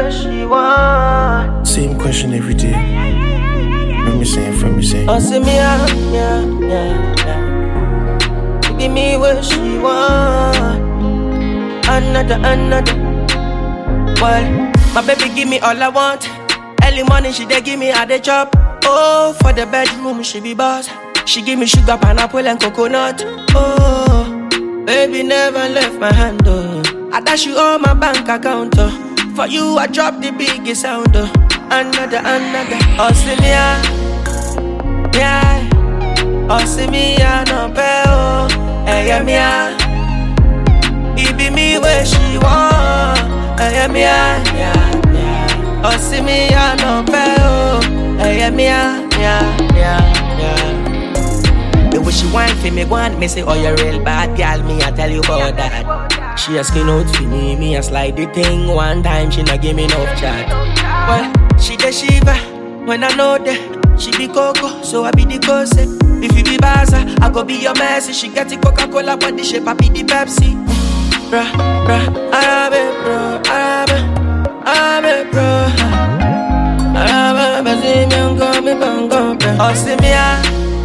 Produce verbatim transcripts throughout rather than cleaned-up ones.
what she want. Same question every day. From me saying, from me saying. Oh, see me, yeah, yeah, yeah, yeah. She give me what she want. Another, another. Well, my baby give me all I want. Early morning she dey give me a day chop. Oh, for the bedroom she be boss. She give me sugar, pineapple and coconut. Oh, baby never left my hand, oh. I dash you all my bank account, oh. For you I drop the biggest sound, oh. Another, another. Oh, see me, yeah, yeah. Oh, see me, yeah, no pay, oh. Hey, yeah, me, yeah. It be me where she want. Hey, yeah, me, yeah, yeah, yeah. Oh, see me, yeah, no pay, oh. Hey, yeah, me, yeah, yeah, yeah, yeah. The way she whine for me, want me say, oh, you're real bad girl, me, I tell you about that. She a skin out for me, me a slide the thing. One time, she not give me enough chat. Well, she the shiva, when I know that. She be cocoa, so I be the ghost. If you be Baza, I go be your mercy. She get the Coca-Cola, but the shape I be the Pepsi. Bruh, bruh, Arabe, bro, Arabe, Arabe, bro. Arabe, basi mi ungo mi bongo, bro. Oh, see me, yeah,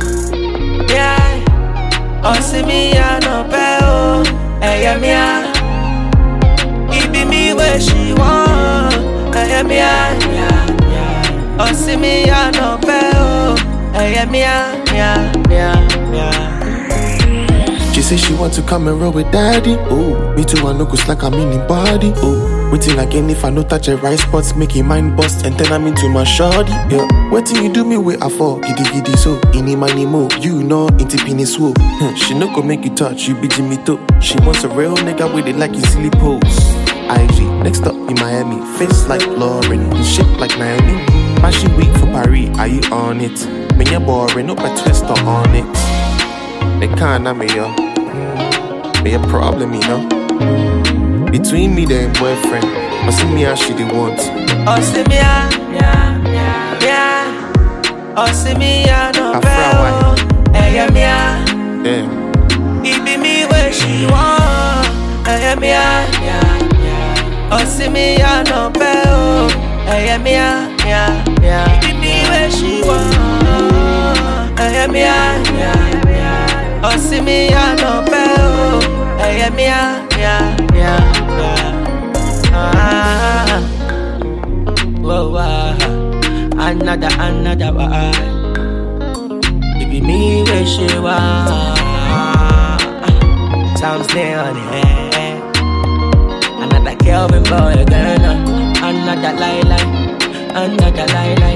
yeah. Oh, see me, yeah, no pay, oh. Hey, yeah, me, yeah. It be me where she want. Hey, yeah, me, yeah, yeah, yeah. Oh, see me, yeah, no pay, oh. Hey, yeah, me, yeah, yeah, yeah, yeah. She say she want to come and roll with daddy. Oh, me too, I know go slack, I'm in the body. Oh, waiting again if I no touch the right spots, make your mind bust and then I'm into my shawty. Yeah, waiting you do me way I fall, giddy giddy so. Any money mo, you know, into penny swoop. She no go make you touch, you be Jimmy too. She wants a real nigga with it like you silly pose. I G, next up in Miami, face like Lauren, shape like Naomi. Fashion week for Paris, are you on it? Me ya boring, no but twister on it. They can't have me, yo. Be a problem, you know. Between me and boyfriend, but see me how she the want. Oh, see me, yeah, yeah, yeah, yeah. Oh, see me, yeah, no pay. Hey, yeah, me, yeah. Yeah. It be me where she want. Hey, yeah, me, yeah, yeah. Oh, see me, yeah, no pay. Hey, yeah, me, yeah, yeah, yeah. It be me where she want. Hey, yeah, me, yeah, yeah, yeah. Oh, see me, yeah, no pay. Hey, yeah, me, yeah, yeah, yeah, yeah. Ah, whoa, whoa. Another, another, whoa. It be me where she want. Sounds there on it. Another Kelvin boy, girl. Another lie, lie. Another lie, lie.